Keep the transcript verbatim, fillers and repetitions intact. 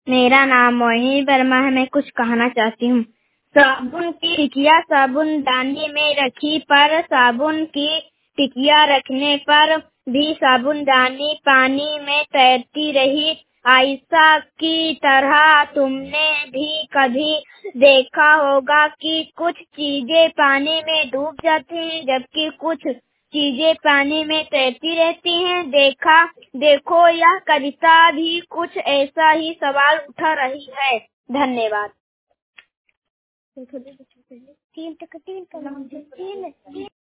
मेरा नाम मोहिनी वर्मा है। मैं कुछ कहना चाहती हूँ। साबुन की टिकिया साबुनदानी में रखी, पर साबुन की टिकिया रखने पर भी साबुनदानी पानी में तैरती रही। आयशा की तरह तुमने भी कभी देखा होगा कि कुछ चीजें पानी में डूब जाती हैं, जबकि कुछ चीजें पानी में तैरती रहती हैं। देखा देखो, यह कविता भी कुछ ऐसा ही सवाल उठा रही है। धन्यवाद। तीन तीन